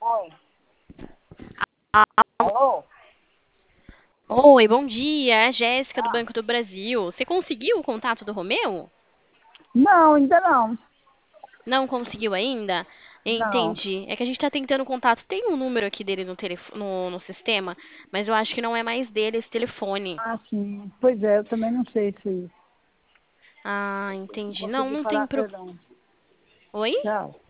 Oi. Alô? Oi, bom dia. É a Jéssica do Ah, Banco do Brasil. Você conseguiu o contato do Romeu? não, ainda não. Não conseguiu ainda? Não. Entendi. É que a gente está tentando contato. Tem um número aqui dele no sistema, mas eu acho que não é mais dele esse telefone. Ah, sim. Pois é, eu também não sei se Ah, não entendi. Não, consegui não tem falar com pro... ele, não. Oi? Tchau.